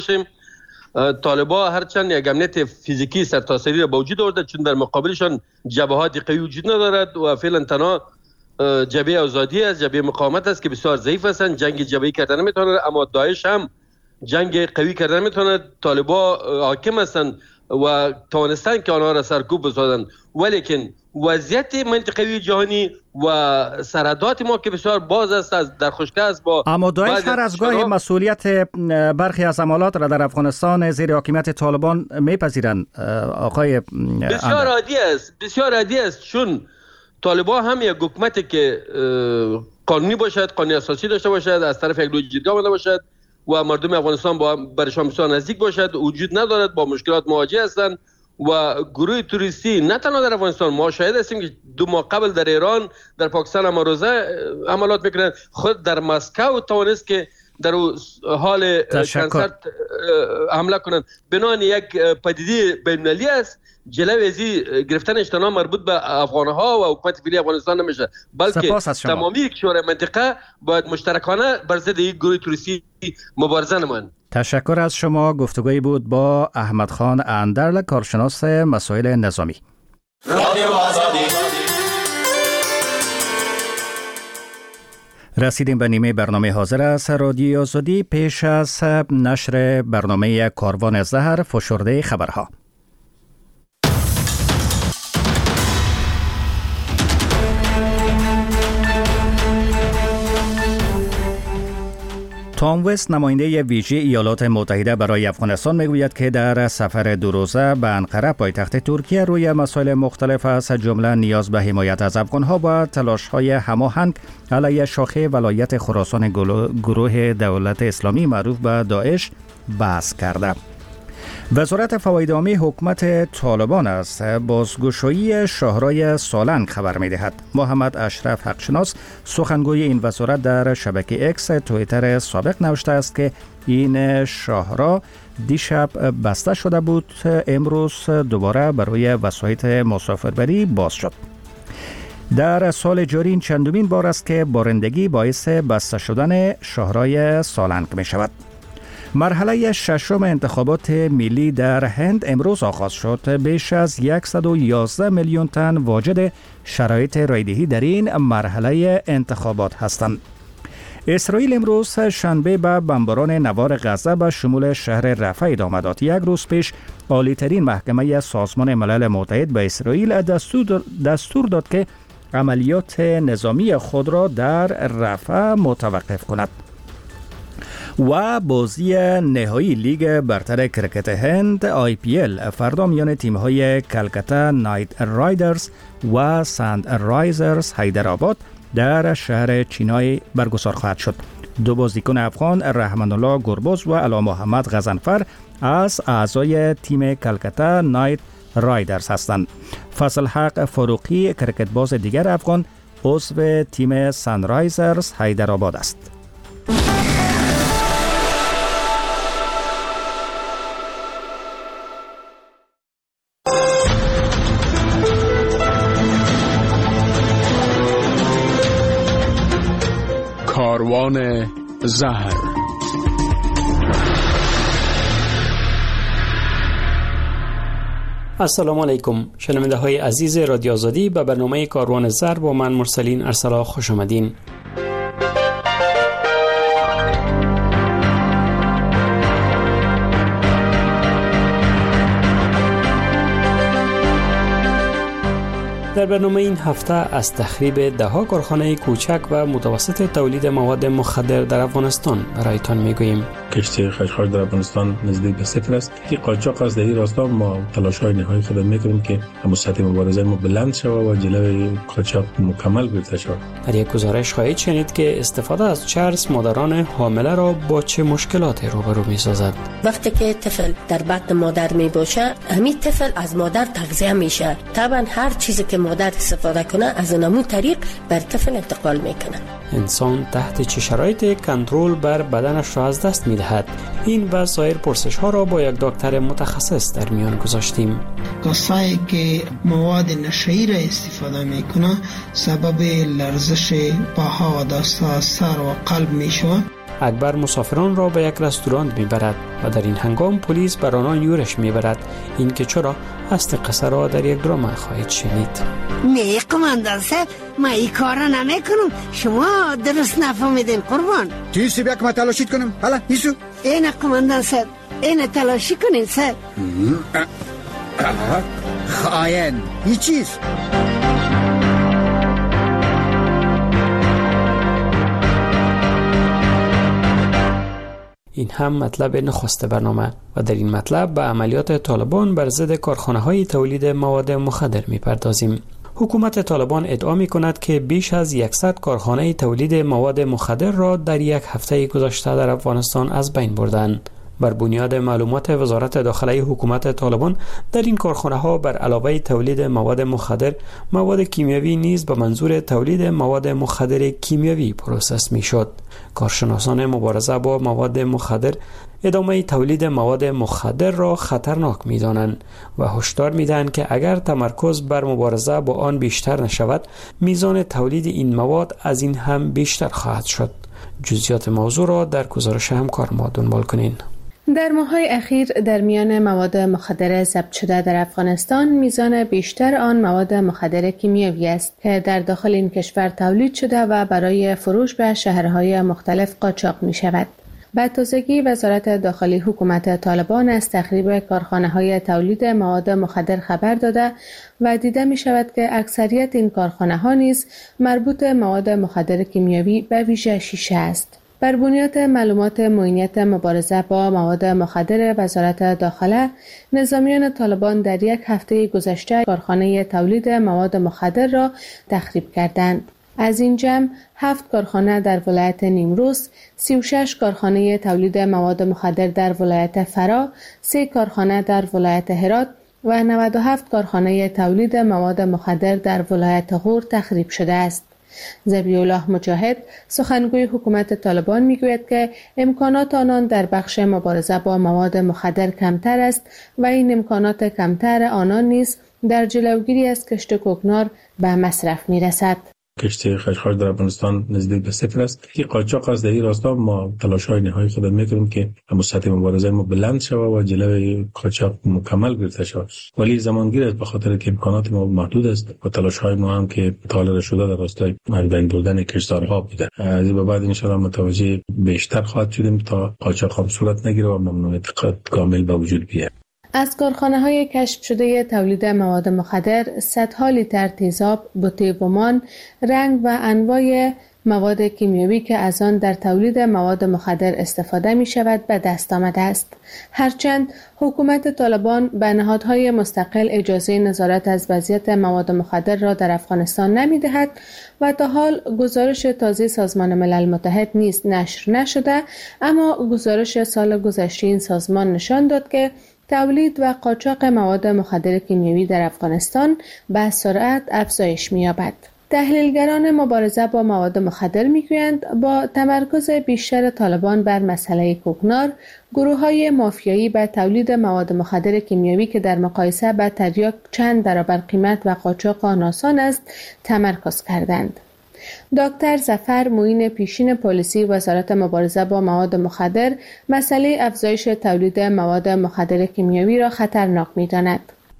باشیم. طالبا هرچند یک امنیت فیزیکی سرتاسری را به وجود آورده، چون در مقابلشان جبهات قوی وجود ندارد و فعلا تنها جبهه آزادی است، جبهه مقاومت است که بسیار ضعیف هستند، جنگ جبهه‌ای کردن نمیتونند. اما داعش هم جنگ قوی کردن نمیتونند. طالبا حاکم هستند و توانستند که آنها را سرکوب بسازند، ولیکن وضعیت منطقوی جهانی و سرحدات ما که بسیار باز است، از در خشکی است. با اما داعش هر از گاهی مسئولیت برخی از عملیات را در افغانستان زیر حاکمیت طالبان میپذیرند. آقای بسیار عادی است، چون طالبان هم یک حکومتی که قانونی باشد، قانون اساسی داشته باشد، از طرف یک لوی جرگه آمده باشد و مردم افغانستان برشان بسیار نزدیک باشد، وجود ندارد، با مشکلات مواجه هستند. و گروه توریستی نه تنها در افغانستان، ما شاهد هستیم که 2 ماه قبل در ایران، در پاکستان هم روزه عملیات میکنند. خود در مسکو توانست که در حال کنسرت حمله کنند. بنان یک پدیده بین‌المللی است. جلوی ازی گرفتن اجتناب مربوط به افغانها و حکومت فعلی افغانستان نمیشه، بلکه تمامی کشورهای منطقه باید مشترکانه بر ضد این گروه توریستی مبارزه نمایند. تشکر از شما. گفتگویی بود با احمد خان اندرل، کارشناس مسائل نظامی. رسیدیم به نیمه برنامه حاضر است رادیو آزادی. پیش از نشر برنامه کاروان زهر، فشرده خبرها. تام وست، نماینده ویژه ایالات متحده برای افغانستان، میگوید که در سفر 2 روزه به انقره پایتخت ترکیه روی مسائل مختلف از جمله نیاز به حمایت از افغانها و تلاش‌های هماهنگ علیه شاخه ولایت خراسان گروه دولت اسلامی معروف به داعش بحث کرده. وزارت فواید عامه حکومت طالبان از بازگشایی شاهرای سالنگ خبر می‌دهد. محمد اشرف حقشناس، سخنگوی این وزارت، در شبکه اکس توییتر سابق نوشته است که این شاهرا دیشب بسته شده بود، امروز دوباره برای وسایط مسافربری باز شد. در سال جاری این چندمین بار است که بارندگی باعث بسته شدن شاهرای سالنگ می شود. مرحله ششم انتخابات ملی در هند امروز آغاز شد. بیش از 111 میلیون تن واجد شرایط رایدهی در این مرحله انتخابات هستند. اسرائیل امروز شنبه به بمباران نوار غزه به شمول شهر رفح ادامه داد. 1 روز پیش عالی‌ترین محکمه سازمان ملل متحد به اسرائیل دستور داد که عملیات نظامی خود را در رفح متوقف کند. و بازی نهایی لیگ برتر کرکت هند IPL فردا میان تیم‌های کلکتا نایت رایدرز و سند رایزرز حیدرآباد در شهر چینای برگزار خواهد شد. 2 بازیکن افغان، رحمان الله گربز و علا محمد غضنفر، از اعضای تیم کلکتا نایت رایدرز هستند. فضل حق فاروقی، کرکتباز دیگر افغان، عضو تیم سنرایزرز حیدرآباد است. کاروان زهر. السلام علیکم شنونده های عزیز رادیو آزادی، به برنامه کاروان زهر با من مرسلین ارسلا خوش آمدین. در برنامه این هفته از تخریب 10 کارخانه کوچک و متوسط تولید مواد مخدر در افغانستان برایتان میگوییم. کشتی خشخاش در افغانستان نزدیک به 0 است. که قاچاق از این راستا ما تلاش‌های نهایی خود میکنیم که سطح مبارزه ما بلند شود و جلوی قاچاق مکمل گرفته شود. در یک گزارش خواهید شنید که استفاده از چرس مادران حامله را با چه مشکلاتی روبرو می‌سازد. وقتی که طفل در بطن مادر میباشه، همین طفل از مادر تغذیه میشه. طبعا هر چیزی که مادر استفاده کنه از همون طریق بر طفل انتقال میکنه. انسان تحت چه شرایطی کنترل بر بدنش را از دست میدهد؟ این و سایر پرسش ها را با یک دکتر متخصص در میان گذاشتیم. کسایی که مواد نشئی را استفاده میکنه سبب لرزش پاها و دست‌ها، سر و قلب میشود. اکبر مسافران را به یک رستوران میبرد و در این هنگام پلیس بر آنان یورش میبرد. این که چرا اصل قصه را در یک درام خواهید شنید. نه قماندان صاحب، ما این کار را نمی کنم. شما درست نفهمیدین قربان. چیزی بیا که ما تلاشید کنم. حالا ایسو این قماندان صاحب، این تلاشی کنین صاحب. خائن این چیز. این هم مطلب نخست برنامه و در این مطلب به عملیات طالبان بر ضد کارخانه‌های تولید مواد مخدر می‌پردازیم. حکومت طالبان ادعا می‌کند که بیش از 100 کارخانه تولید مواد مخدر را در یک هفته گذشته در افغانستان از بین بردند. بر بنیاد معلومات وزارت داخله حکومت طالبان، در این کارخانه‌ها بر علاوه تولید مواد مخدر، مواد کیمیاوی نیز به منظور تولید مواد مخدر کیمیاوی پروسس می‌شد. کارشناسان مبارزه با مواد مخدر ادامه تولید مواد مخدر را خطرناک می‌دانند و هشدار می‌دهند که اگر تمرکز بر مبارزه با آن بیشتر نشود، میزان تولید این مواد از این هم بیشتر خواهد شد. جزئیات موضوع را در گزارش همکار ما دنبال کنین. در ماه‌های اخیر در میان مواد مخدر ضبط شده در افغانستان میزان بیشتر آن مواد مخدر کیمیایی است که در داخل این کشور تولید شده و برای فروش به شهرهای مختلف قاچاق می شود. به تازگی وزارت داخلی حکومت طالبان از تخریب کارخانه‌های تولید مواد مخدر خبر داده و دیده می شود که اکثریت این کارخانه‌ها نیز مربوط مواد مخدر کیمیایی به ویژه شیشه است. بر بنیاد معلومات معینیت مبارزه با مواد مخدر وزارت داخله، نظامیان طالبان در یک هفته گذشته کارخانه تولید مواد مخدر را تخریب کردند. از این جمع 7 کارخانه در ولایت نیمروز، 36 کارخانه تولید مواد مخدر در ولایت فرا، 3 کارخانه در ولایت هرات و 97 کارخانه تولید مواد مخدر در ولایت غور تخریب شده است. ذبیح‌الله مجاهد سخنگوی حکومت طالبان میگوید که امکانات آنان در بخش مبارزه با مواد مخدر کمتر است و این امکانات کمتر آنان نیز در جلوگیری از کشت کوکنار به مصرف میرسد. کشت خشخاش در افغانستان نزدیک به صفر است. که قاچاق از در این راستا ما تلاش‌های نهایی خود میکنیم که سطح مبارزه ما بلند شود و جلوی قاچاق مکمل گرفته شود، ولی زمانگیر است به خاطر که امکانات ما محدود است و تلاش‌های ما هم که طالب شده در راستای بین بردن کشتزارها بوده. از این بعد ان شاء الله متوجه بیشتر خواهد شدیم تا قاچاق هم صورت نگیره و ممنوعیت کامل به وجود بیاید. از کارخانه‌های کشف شده تولید مواد مخدر صدها لیتر تیزاب، بوتیبومان، رنگ و انواع مواد کیمیایی که از آن در تولید مواد مخدر استفاده می شود به دست آمده است. هرچند حکومت طالبان به نهادهای مستقل اجازه نظارت از وضعیت مواد مخدر را در افغانستان نمی دهد و تا حال گزارش تازه سازمان ملل متحد نیز نشر نشده، اما گزارش سال گذشته این سازمان نشان داد که تولید و قاچاق مواد مخدر کیمیایی در افغانستان به سرعت افزایش می‌یابد. تحلیلگران مبارزه با مواد مخدر می‌گویند با تمرکز بیشتر طالبان بر مسئله کوکنار، گروه‌های مافیایی به تولید مواد مخدر کیمیایی که در مقایسه با تریاک چند برابر قیمت و قاچاق آن آسان است، تمرکز کردند. دکتر ظفر معین پیشین پلیسی وزارت مبارزه با مواد مخدر مسئله افزایش تولید مواد مخدر کیمیایی را خطرناک می‌داند.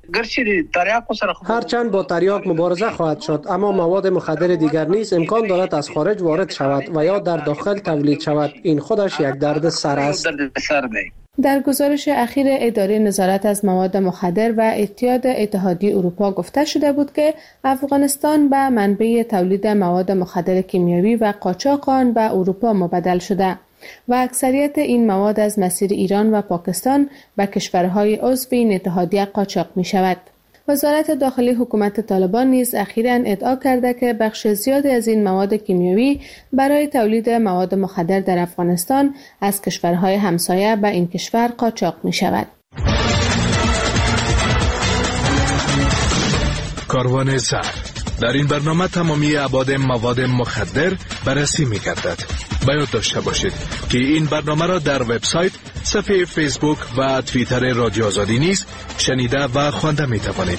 هرچند با تریاک مبارزه خواهد شد، اما مواد مخدر دیگر نیز امکان دارد از خارج وارد شود و یا در داخل تولید شود. این خودش یک درد سر است. در گزارش اخیر اداره نظارت از مواد مخدر و اتحادیه اروپا گفته شده بود که افغانستان به منبع تولید مواد مخدر کیمیایی و قاچاق آن به اروپا مبادل شده و اکثریت این مواد از مسیر ایران و پاکستان به کشورهای عضو این اتحادیه قاچاق می شود. وزارت داخلی حکومت طالبان نیز اخیراً ادعا کرده که بخش زیادی از این مواد کیمیایی برای تولید مواد مخدر در افغانستان از کشورهای همسایه به این کشور قاچاق می شود. کاروان زهر. در این برنامه تمامی ابعاد مواد مخدر بررسی می گردد. باید داشته باشید که این برنامه را در وبسایت، صفحه فیسبوک و توییتر رادیو آزادی نیز شنیده و خوانده می توانید.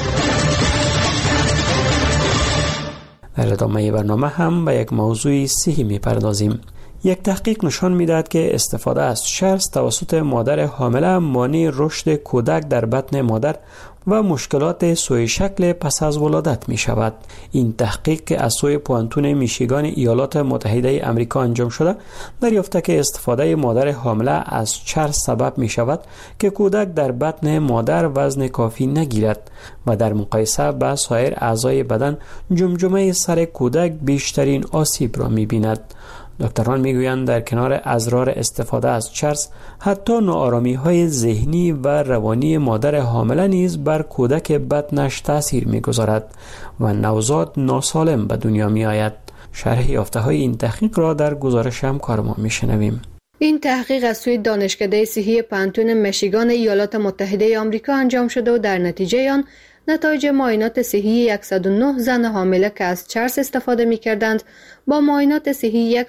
در ادامه برنامه هم به یک موضوع صحی می پردازیم. یک تحقیق نشان می‌دهد که استفاده از چرس توسط مادر حامله مانع رشد کودک در بطن مادر و مشکلات سوی شکل پس از ولادت می شود. این تحقیق که از سوی پوانتون میشیگان ایالات متحده آمریکا انجام شده دریافته که استفاده مادر حامله از چرس سبب می شود که کودک در بطن مادر وزن کافی نگیرد و در مقایسه با سایر اعضای بدن جمجمه سر کودک بیشترین آسیب را می بیند. دکتران میگویند در کنار اضرار استفاده از چرس حتی ناآرامی‌های ذهنی و روانی مادر حامله نیز بر کودک بطنش تأثیر می‌گذارد و نوزاد ناسالم به دنیا می‌آید. شرح یافته‌های این تحقیق را در گزارش همکارمان می‌شنویم. این تحقیق از سوی دانشکده صحی پانتون میشیگان ایالات متحده آمریکا انجام شده و در نتیجه آن نتایج معاینات صحی 109 زن حامله که از چرس استفاده می‌کردند با معاینات صحی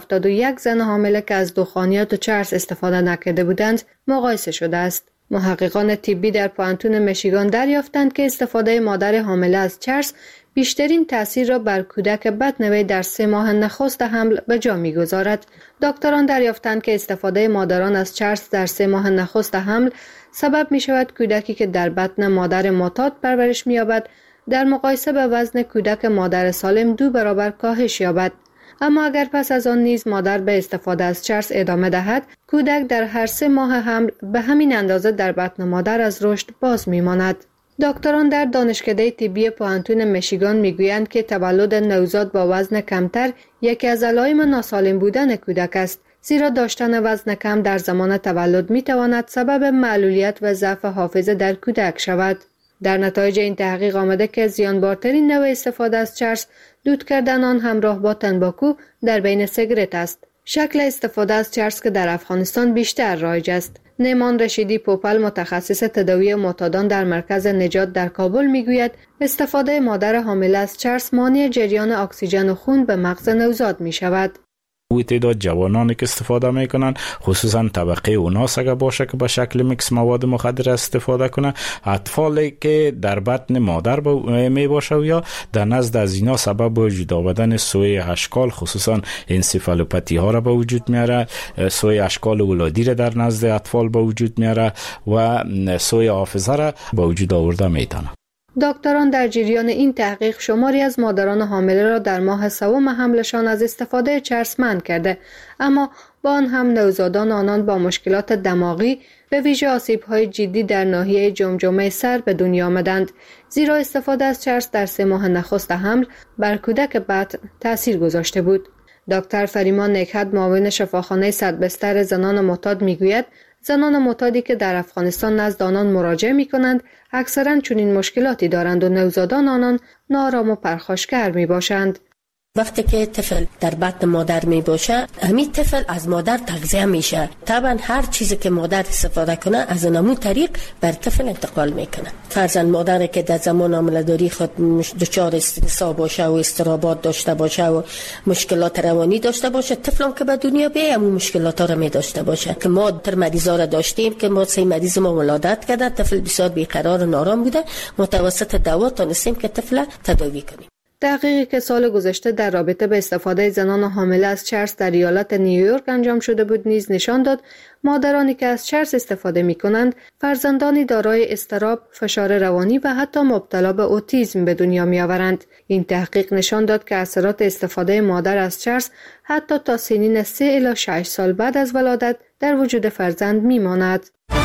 171 زن حامله که از دخانیات و چرس استفاده نکرده بودند مقایسه شده است. محققان طبی در پانتون میشیگان دریافتند که استفاده مادر حامله از چرس بیشترین تأثیر را بر کودک بطن وی در 3 ماه نخست حمل به جا می‌گذارد. دکتران دریافتند که استفاده مادران از چرس در 3 ماه نخست حمل سبب می شود کودکی که در بطن مادر معتاد پرورش می یابد در مقایسه به وزن کودک مادر سالم 2 برابر کاهش یابد. اما اگر پس از آن نیز مادر به استفاده از چرس ادامه دهد، کودک در هر 3 ماه حمل به همین اندازه در بطن مادر از رشد باز می ماند. دکتران در دانشکده طبی پوانتون میشیگان میگویند که تولد نوزاد با وزن کمتر یکی از علائم ناسالم بودن کودک است، زیرا داشتن وزن کم در زمان تولد میتواند سبب معلولیت و ضعف حافظه در کودک شود. در نتایج این تحقیق آمده که زیانبارترین نوع استفاده از چرس دود کردن آن همراه با تنباکو در بین سیگارت است. شکل استفاده از چرس که در افغانستان بیشتر رایج است. نیمان رشیدی پوپل متخصص تداوی معتادان در مرکز نجات در کابل میگوید استفاده مادر حامله از چرس مانع جریان اکسیژن خون به مغز نوزاد می شود. تعداد جوانانی که استفاده میکنن خصوصا طبقه اوناس اگر باشه که به شکل میکس مواد مخدر استفاده کنه، اطفالی که در بطن مادر می باشه و یا در نزد از اینا سبب وجود آمدن سوی اشکال خصوصا انسفالوپاتی ها را به وجود میاره، سوی اشکال ولادی را در نزد اطفال به وجود میاره و سوی حافظه را به وجود آورده میتونه. دکتران در جریان این تحقیق شماری از مادران حامله را در ماه سوم حملشان از استفاده چرس منع کرده، اما با آن هم نوزادان آنان با مشکلات دماغی به ویژه آسیب‌های جدی در ناحیه جمجمه سر به دنیا آمدند، زیرا استفاده از چرس در 3 ماه نخست حمل بر کودک بطن تأثیر گذاشته بود. دکتر فریمان نکهت معاون شفاخانه صدبستر زنان معتاد میگوید زنان معتادی که در افغانستان نزد آنان مراجعه می کنند اکثرا چنین مشکلاتی دارند و نوزادان آنان ناآرام و پرخاشگر می باشند. وقتی که طفل در بطن مادر می باشه، همین طفل از مادر تغذیه میشه. طبعا هر چیزی که مادر استفاده کنه از همون طریق بر طفل انتقال میکنه. فرضاً مادری که در زمان حامله‌داری خود دچار استرس باشه و اضطرابات داشته باشه و مشکلات روانی داشته باشه، طفلم که به دنیا بیاد همون مشکلات را می داشته باشه. که ما در مریضا را داشتیم که ما 3 مریض ما ولادت کرده، طفل بسیار بیقرار و نارام بوده، متوسط دوا تونستیم که طفل تداوی کنیم. تحقیقی که سال گذشته در رابطه به استفاده زنان حامله از چرس در ایالت نیویورک انجام شده بود نیز نشان داد مادرانی که از چرس استفاده می کنند فرزندانی دارای اضطراب، فشار روانی و حتی مبتلا به اوتیسم به دنیا می آورند. این تحقیق نشان داد که اثرات استفاده مادر از چرس حتی تا سنین 3 الی 6 سال بعد از ولادت در وجود فرزند می ماند.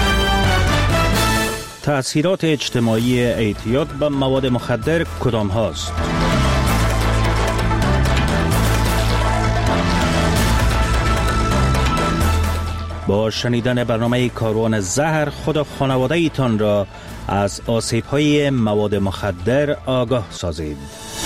تأثیرات اجتماعی اعتیاد به مواد مخدر کدام هاست؟ با شنیدن برنامه کاروان زهر خود و خانواده ایتان را از آسیب‌های مواد مخدر آگاه سازید.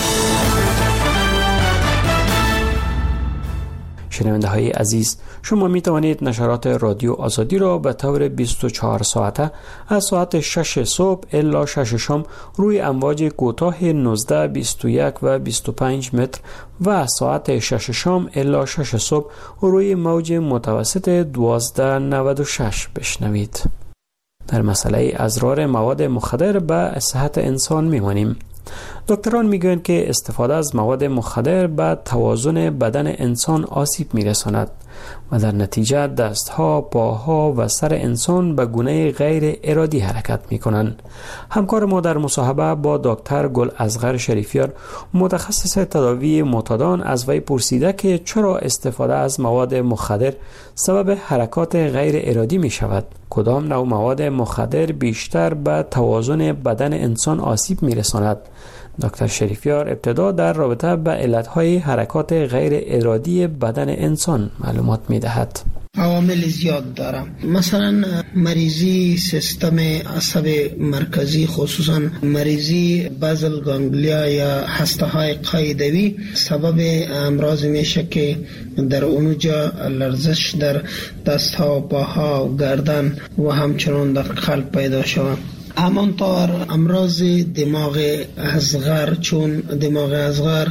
شنونده های عزیز، شما می توانید نشرات رادیو آزادی را به طور 24 ساعته از ساعت 6 صبح الی 6 شام روی امواج کوتاه 19، 21 و 25 متر و از ساعت 6 شام الی 6 صبح روی موج متوسط 1296 بشنوید. در مسئله اضرار مواد مخدر به صحت انسان میمانیم. دکتران میگویند که استفاده از مواد مخدر به توازن بدن انسان آسیب میرساند و در نتیجه دستها، پاها و سر انسان به گونه غیر ارادی حرکت میکنند. همکار ما در مصاحبه با دکتر گل اصغر شریفیار متخصص تداوی معتادان از وی پرسیده که چرا استفاده از مواد مخدر سبب حرکات غیر ارادی می شود؟ کدام نوع مواد مخدر بیشتر به توازن بدن انسان آسیب می رساند؟ دکتر شریفیار ابتدا در رابطه به علتهای حرکات غیر ارادی بدن انسان معلومات می دهد. عوامل زیاد دارم. مثلا مریضی سیستم عصب مرکزی، خصوصا مریضی بازل گانگلیا یا هسته های قاعدوی سبب امراض میشه که در اونجا لرزش در دست ها، پاها و گردن و همچنان در قلب پیدا شود. همانطور امراض دماغ اصغر، چون دماغ اصغر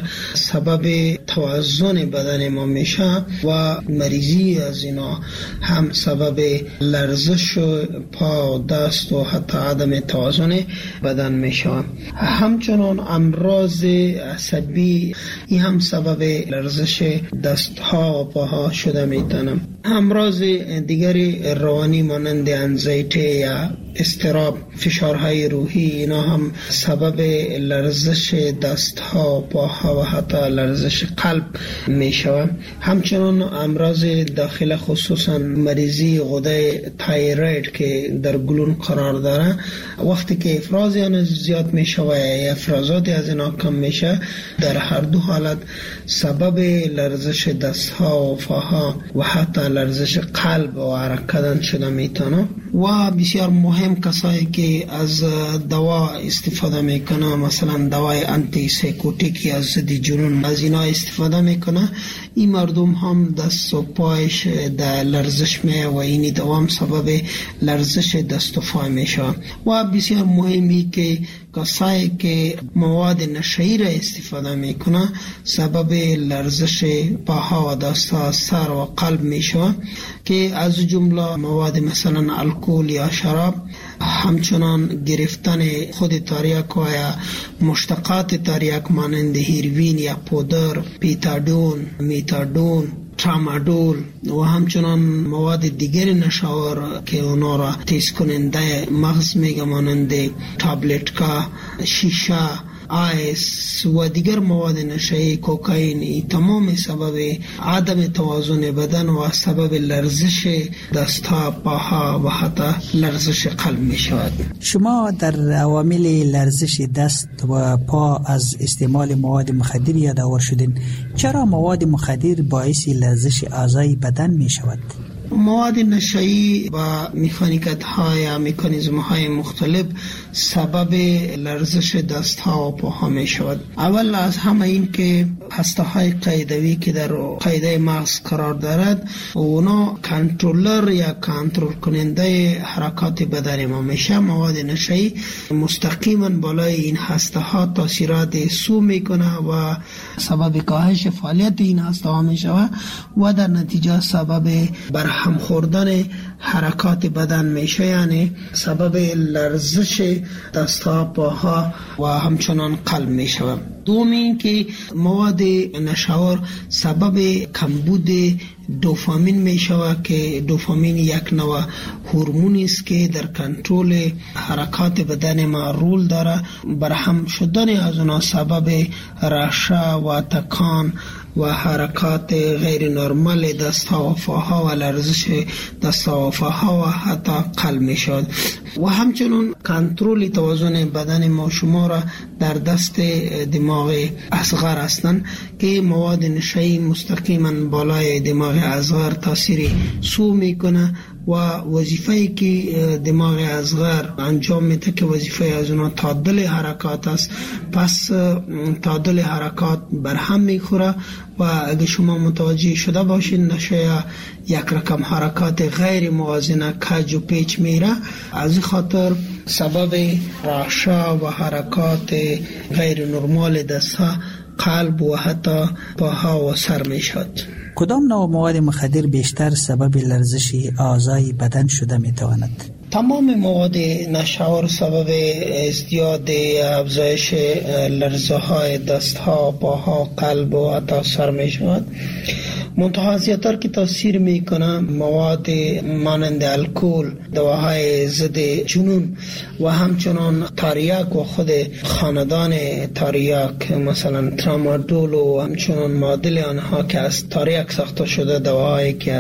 سبب توازن بدن ما میشه و مریضی از اینا هم سبب لرزش پا، دست و حتی عدم توازن بدن میشه. همچنان امراض عصبی این هم سبب لرزش دست ها و پاها شده میتونم. امراض دیگری روانی مانند انزایتی یا اضطراب، فشارهای روحی، اینا هم سبب لرزش دستها، پاها و حتی لرزش قلب می شود. همچنان امراض داخل، خصوصا مریضی غده تایروید که در گلون قرار داره، وقتی که افراز آن زیاد می شود یا افرازات از اینا کم می شود، در هر دو حالت سبب لرزش دستها و پاها و حتی لرزش قلب و حرکت شده می تونه. و بسیار مهم کسایی که از دوا استفاده میکنه، مثلا دوای آنتی سایکوتیک یا ضد جنون، از اینا استفاده میکنه، این مردم هم دست و پایش در لرزش می و این دوام سبب لرزش دست و پای میشه. و بسیار مهمی که کسایی که مواد نشئی را استفاده میکنه سبب لرزش پاها و دستها، سر و قلب میشه، که از جمله مواد مثلا الکل یا شراب، همچنان گرفتن خود تریاک و یا مشتقات تریاک مانند هیروین یا پودر، پیتادون، میتادون، ترامادول و همچنان مواد دیگر نشاور که اونا را تیز کننده مغز میگه مانند تابلتکا، شیشه، آیس و دیگر مواد نشئی، کوکائین، تمام سبب عدم توازن بدن و سبب لرزش دستها، پاها و حتی لرزش قلب می شود. شما در عوامل لرزش دست و پا از استعمال مواد مخدر یادآور شدین. چرا مواد مخدر باعث لرزش اعضای بدن می شود؟ مواد نشئی و مکانیکت ها یا مکانیزم های مختلف سبب لرزش دست ها و پاها می شود. اول از همه این که هسته های قاعدوی که در قاعده مغز قرار دارد، اونا کنترلر یا کنترل کننده حرکات بدن ما میشه. مواد نشئی مستقیما بالای این هسته ها تاثیرات سو میکنه و سبب کاهش فعالیت این هسته ها می شود و در نتیجه سبب برهم خوردن حرکات بدن میشه، یعنی سبب لرزش دستها، پاها و همچنان قلب میشه. دوم این که مواد نشاور سبب کمبود دوپامین می شود که دوپامین یک نوع هورمونی است که در کنترل حرکات بدن ما رول داره. برهم شدن از اونها سبب رعشه و تکان و حرکات غیر نرمال دستها و پاها و لرزش دستها و پاها و حتی قلب می شود. و همچنین کنترل توازن بدن ما شما را در دست دماغ اصغر هستند که مواد نشئی مستقیما بالای دماغ اصغر تاثیر سو میکنه و وظیفه‌ای که دماغ اصغر انجام میده که وظیفه از اونها تعادل حرکات است، پس تعادل حرکات برهم میخوره و اگه شما متوجه شده باشین نشه یک رقم حرکات غیر موازنه کج و پیچ میره، از خاطر سبب رعشه و حرکات غیر نرمال دستها، قلب و حتی پاها و سر میشد. کدام نوع مواد مخدر بیشتر سبب لرزش اعضای بدن شده میتواند؟ تمام مواد نشاور سبب ازدیاد افزایش لرزه های دست ها، پاها، قلب و حتی سر می شود. منتها زیادتر که تاثیر میکنه مواد مانند الکل، دواهای ضد جنون و همچنان تریاک و خود خاندان تریاک مثلا ترامادول و همچنان معادل آنها که از تریاک ساخته شده، دواهایی که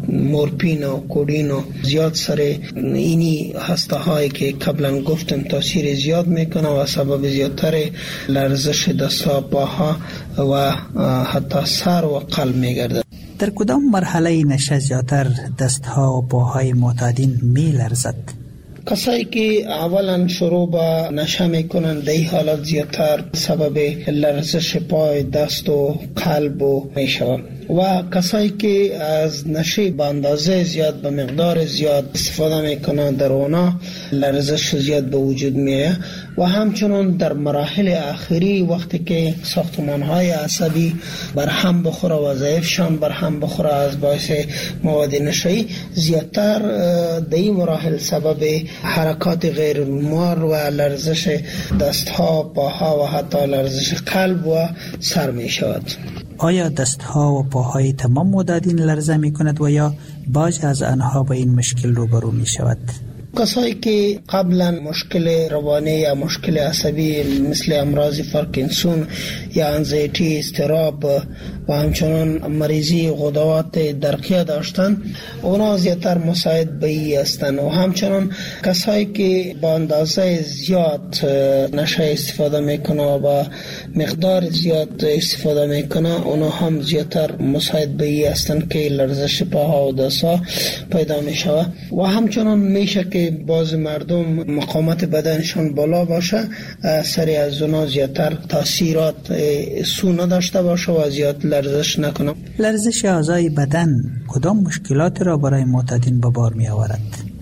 مورفین و کودین و زیاد سر اینی هسته هایی که قبلا گفتم تاثیر زیاد میکنه و سبب زیادتر لرزش دستها، پاها و حتی سر و قلب میگرده. در کدام مرحله نشه زیادتر دستها و پاهای معتادین می لرزد؟ کسایی که اولا شروع با نشه میکنن در این حالت زیادتر سبب لرزش پای، دست و قلب و میشود. و کسایی که از نشه به اندازه زیاد، به مقدار زیاد استفاده میکنن، در اونا لرزش زیاد به وجود میه. و همچنان در مراحل آخری وقتی که ساختمان‌های عصبی برهم بخوره و ضعیفشان برهم بخوره از باعث مواد نشه‌ای، زیادتر در این مراحل سبب حرکات غیر نرمال و لرزش دستها، پاها و حتی لرزش قلب و سر می شود. آیا دستها و پاهای تمام معتادین لرزه می کند و یا بعضی از آنها به این مشکل روبرو می شود؟ کسایی که قبلا مشکل روانی یا مشکل عصبی مثل امراض پارکینسون یا انزایتی، اضطراب و همچنان مریضی غدوات درقیه داشتن، اونا زیادتر مساعد به این هستند. و همچنان کسایی که با اندازه زیاد نشه استفاده میکنه و با مقدار زیاد استفاده میکنه، اونا هم زیادتر مساعد به این هستند که لرزش پاها و دستها پیدا میشود. و همچنان میشه که باز مردم مقاومت بدنشون بالا باشه، سری از اونا زیادتر تاثیرات سو نداشته باشه و زیاد لرزش نکنه. لرزش اعضای بدن کدام مشکلات را برای معتادین به بار می آورد؟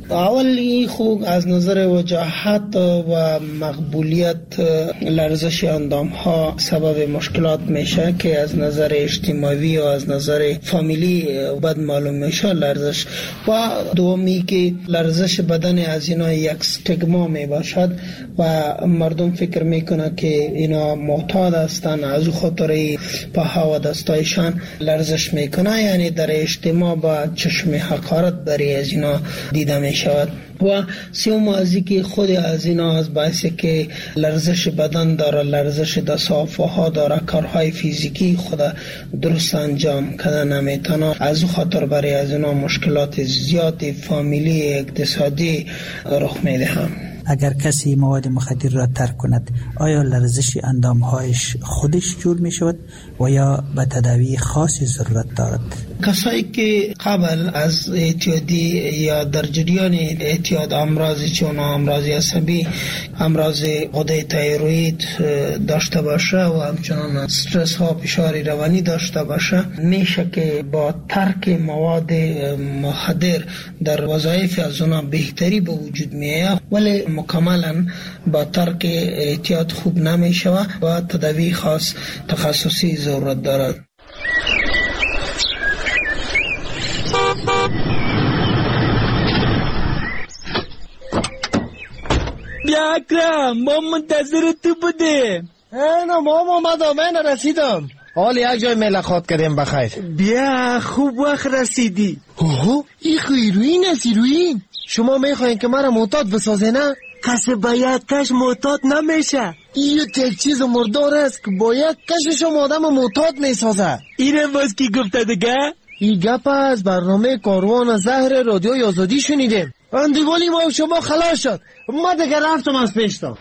اولی خوب از نظر وجاهت و مقبولیت لرزش اندام ها سبب مشکلات میشه که از نظر اجتماعی و از نظر فامیلی بد معلوم میشه لرزش. و دومی که لرزش بدن از اینا یک استگما می باشد و مردم فکر میکنه که اینا معتاد هستن، از خاطر پاها و دستایشان لرزش میکنه، یعنی در اجتماع با چشم حقارت برای از اینا دیده میشه. و سوم از که خود از اینا از باعث که لرزش بدن داره، لرزش دست‌ها داره، کارهای فیزیکی خود درست انجام کده نمیتونه، از خاطر برای از اینا مشکلات زیادی فامیلی اقتصادی رخ میده. اگر کسی مواد مخدر را ترک کند، آیا لرزش اندامهایش خودش جور می شود و یا به تداوی خاصی ضرورت دارد؟ کسایی که قبل از اعتیادی یا در جریان اعتیاد امراضی چون امراض عصبی، امراض غده تایروید داشته باشه و همچنان استرس ها، فشار روانی داشته باشه، میشه که با ترک مواد مخدر در وظایف از اونا بهتری به وجود میاد، ولی مکملا با ترک اعتیاد خوب نمیشه و تداوی خاص تخصصی ضرورت دارد. بیا اکرم، ما منتظر تو بودیم. نه ما اومدم، من رسیدم. حال یک جای ملاقات کردیم بخیر. بیا خوب وقت رسیدی. اوه این هیروین است. هیروین شما میخواین که مرا معتاد بسازه نه؟ کسی باید کش معتاد نمیشه. این یک چیز مردار است که باید کشش آدم معتاد میسازه. اینه باز کی گفته دیگه؟ این گپ از برنامه کاروان زهر رادیوی آزادی شنیدیم. اندیوالی ما شما خلاص شد، ما دیگه رفتم از پیشتا.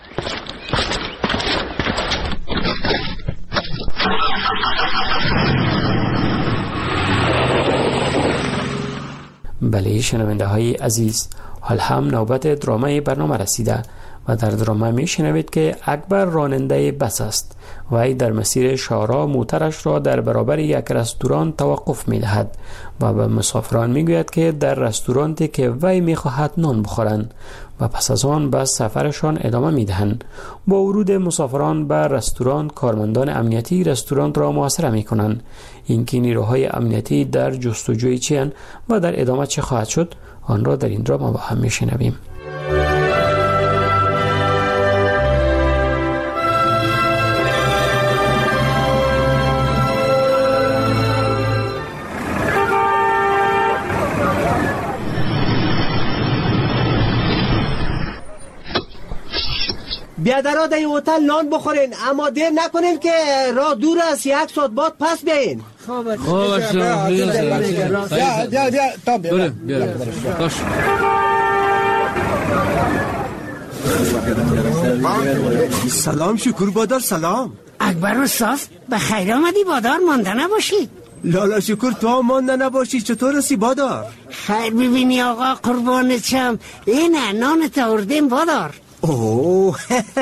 بله شنونده های عزیز، حال هم نوبت درامه برنامه رسیده و در درامه می شنوید که اکبر راننده بس است و ای در مسیر شارع موترش را در برابر یک رستوران توقف می دهد و به مسافران می گوید که در رستورانتی که وی می خواهد نان بخورند و پس از آن به سفرشان ادامه می دهند. با ورود مسافران به رستوران، کارمندان امنیتی رستوران را محاصره می کنند. اینکه نیروهای امنیتی در جستجوی چی‌اند و در ادامه چه خواهد شد، آن را در این درام با هم می شنویم. بیادرها در هتل نان بخورین، اما دیر نکنین که راه دور است، 1 ساعت بعد پس بیاین. سلام شکر بادار. سلام اکبر استاد، به خیر آمدی بادار، مانده نباشی. لالا شکر تو هم مانده نباشی. چطور هستی بادار؟ خیر ببینی آقا قربان چم، اینه نانت آوردیم بادار. اوه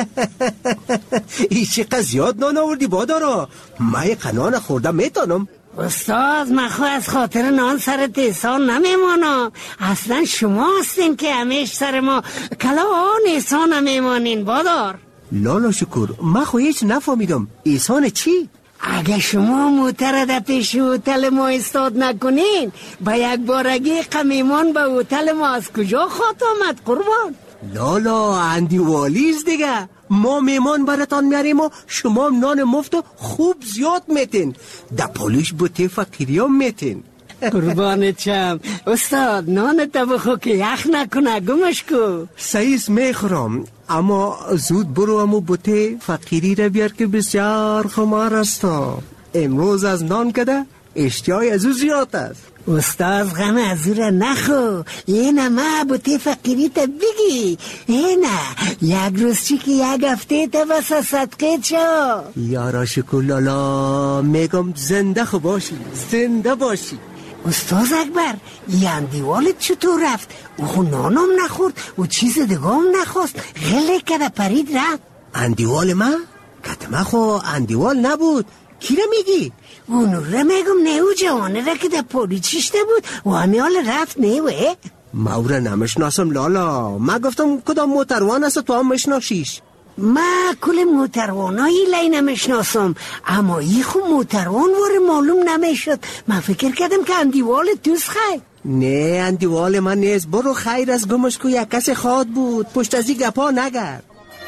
این چقدر زیاد نان آوردی بادارا، من یک نان خوردم میتونم. استاد من خواهد از خاطر نان سرت احسان نمیمانم، اصلا شما هستین که همیش سر ما کلا آن احسان نمیمانین بادار. لالا شکر من خواهد هیچ نفهمیدم، احسان چی؟ اگه شما موتر در پیش هتل ما استاد نکنین، با یک بارگی قمیمان به هتل ما از کجا خواهد آمد قربان؟ لالا اندیوالیز دیگه، ما میمان براتان میاریم و شما نان مفت و خوب زیاد میتین، در پولیش بوته فقیری هم میتین. قربانت چم استاد، نان تا بخو که یخ نکنه، گمش کو. سعیس میخورم، اما زود برو امو بوته فقیری را بیار که بسیار خمار است. امروز از نان کده اشتیای از او زیاد است. استاد غم از او را نخو، اینه ما بوته فقیری تا بگی، اینه یک روز چی که یک هفته تا بس صدقه چا. یارا شکر لالا، میگم زنده خو باشی، زنده باشی. استاد اکبر این دیوالت چطور رفت؟ او نانم نخورد و چیز دیگه هم نخواست، غله کده پرید رفت. اندیوال من؟ کتما خو اندیوال نبود. کی را میگی؟ اونو را میگم نیو جوانه را که در پولی چیشته بود و همیال رفت نیوه. ما او را نمشناسم لالا، ما گفتم کدام موتروان است تو هم مشناسیش. ما کل موتروانایی لی نمیشناسم، اما ای خو موتروان واره معلوم نمیشد. من فکر کردم که اندیوال توز خیر. نه اندیوال من نیست، برو خیر از گمش کو یک کس خواد بود، پشت ازی گپا نگرد.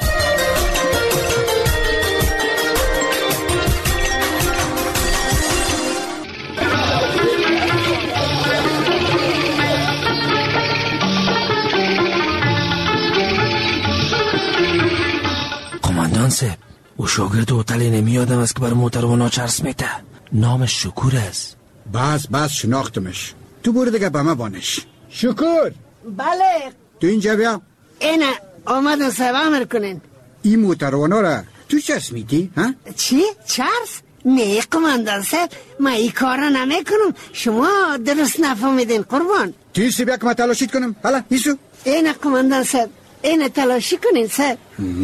قماندان صاحب، او شاگرد هتل نمیادم است که بر موتروانا چرس میته، نامش شکور است. بس شناختمش، تو برو دیگه به ما بانش. شکور. بله. تو اینجا بیا. اینه آمدن صاحب امر کنین. این موتروانا را تو چرس میتی؟ ها؟ چی؟ چرس؟ نه قماندان صاحب، من این کار را نمی کنم، شما درست نفهمیدین قربان. تیسی بیا که ما تلاشید کنم. حالا ایسو. اینه قماندان صاحب، اینه تلاشی کنین صاحب.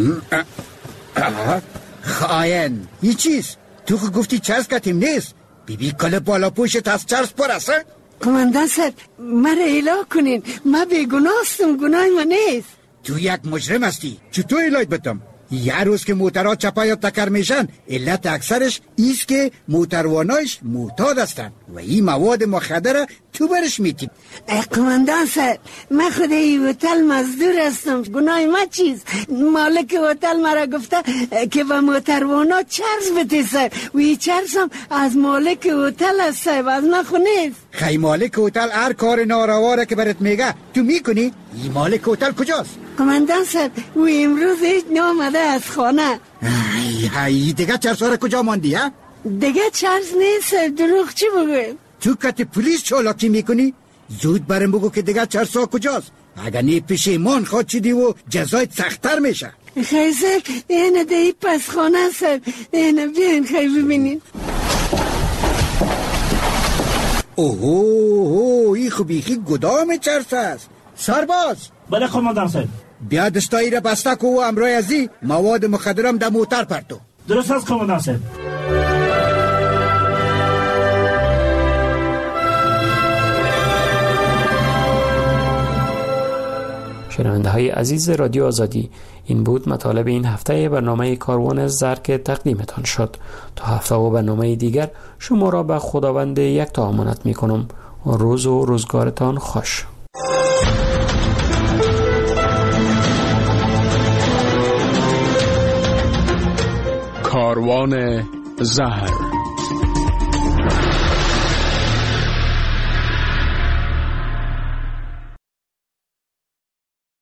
خاین این چیز؟ تو خود گفتی چرس کتیم نیست، بیبی کل بالا پوشت از چرس پر است. قماندان صاحب مرا اله کنین، من بیگناستم، گناه من نیست. تو یک مجرم هستی، چطور الهیت بتم؟ یه روز که موترها چپا یا تکر میشن، علت اکثرش ایست که موتروانایش معتاد هستن و این مواد مخدر تو برش میتیم. قماندان صاحب من خود این هتل مزدور هستم، گناه ما چیز؟ مالک هتل مرا گفته که به موتروانا چرس بده صاحب، و این چرس هم از مالک هتل است صاحب، از من خو نیست. خیلی مالک هتل هر کار نارواره که برات میگه تو میکنی؟ این مالک هتل کجاست؟ قماندان صاحب او امروز هیچ نامده از خانه. ای دیگه چرس ها کجا ماندی ها؟ دیگه چرس نیست صاحب، دروغ چی بگویم؟ تو کت پلیس چالاکی میکنی؟ زود برم بگو که دیگه چرس ها کجاست، اگر نی پشیمان خواد شدی و جزایت سخت‌تر میشه. خیلی صاحب اینه دی پس خانه صاحب، اینه بیاین خیلی ببینین. اوه این خوبیخی گدام چرس است. سرباز. بله قماندان صاحب. بیا دستایی را بسته کو و امرای ازی مواد مخدرم در موتر پرتو. درست است قماندان صاحب. شنونده های عزیز رادیو آزادی، این بود مطالب این هفته برنامه کاروان زرد که تقدیمتان شد. تا هفته و برنامه دیگر شما را به خداوند یکتا امانت می کنم. روز و روزگارتان خوش. کاروان زهر.